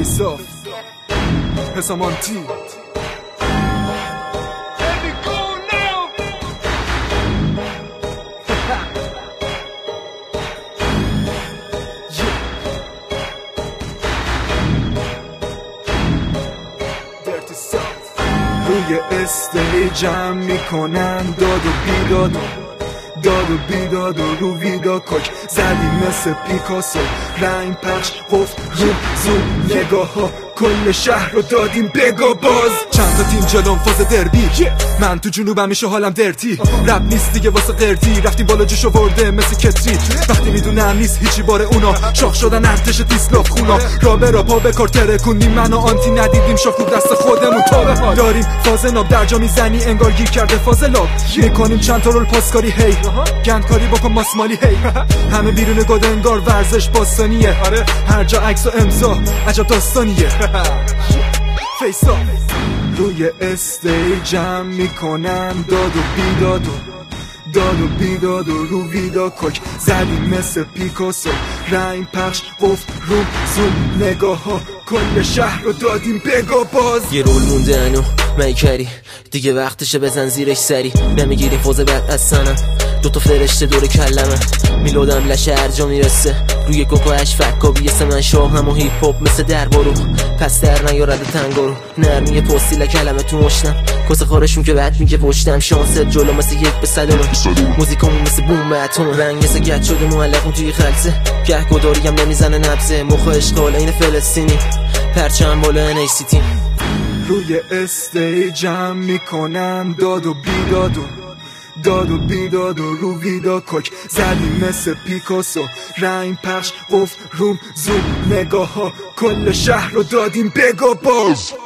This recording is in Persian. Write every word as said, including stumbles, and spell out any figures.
Face off حسامانتی روی استیجم میکنن داد و بیداد داد و بیداد و رو ویدا کک زدیم مثل پیکاسو رنگ پخش قفل رو زوم نگاه ها کل شهر رو دادیم بگا باز چند تا تیم جلوم فاز دربی من تو جنوبم میشه حالم درتی رب نیست دیگه واسه قرتی رفتیم بالا جوشو برده مثل کتری وقتی میدونم نیست هیچی باره اونا شاخ شدن ارتش دیسلاف خونا را به را پا به کار ترکونیم منو آنتی ندیدیم شاخ رو دست خودمون تا بخواد داریم فاز ناب در جا میزنی انگار گیر کرده فاز لاب میکنیم چند تا رول پاسکاری هی گندکاری بکن ماسمالی هی همه بیرون گاد انگار ورزش باستانیه هر جا عکس و امضا عجب داستانیه فیس آف روی استیجم میکنم داد و بیداد و داد و بیداد و رو ویدا کک زدیم مثل پیکاسو رنگ پخش قفل روم زوم نگاه ها کل شهر رو دادیم بگا باز یه رول مونده انو میکری دیگه وقتشه بزن زیرش سری نمیگیریم فوزه بعد از سنم دوتا فرشته دور کلمه میلودم لشه هر جا میرسه روی کوکو اش فکا بیسه من شاهم و هیپ هاپ مثل دربارو پس در نیارده تنگارو نرمی پستیل کلمه تو مشتم کس خارشون که بعد میگه پشتم شانست جلو مثل یک به صدمه موزیکامون مثل بوم اتم رنگ مثل گت شده معلقون توی خلصه گه گداریم نمیزنه نبزه مخ اشغال این فلسطینی پرچم بالا ان ای سی تیم روی استیجم میکنم داد و بیداد و داد و بیداد و رو ویدا کک زدیم مثل پیکاسو رنگ پخش قفل روم زوم نگاه ها کل شهر رو دادیم بگا باز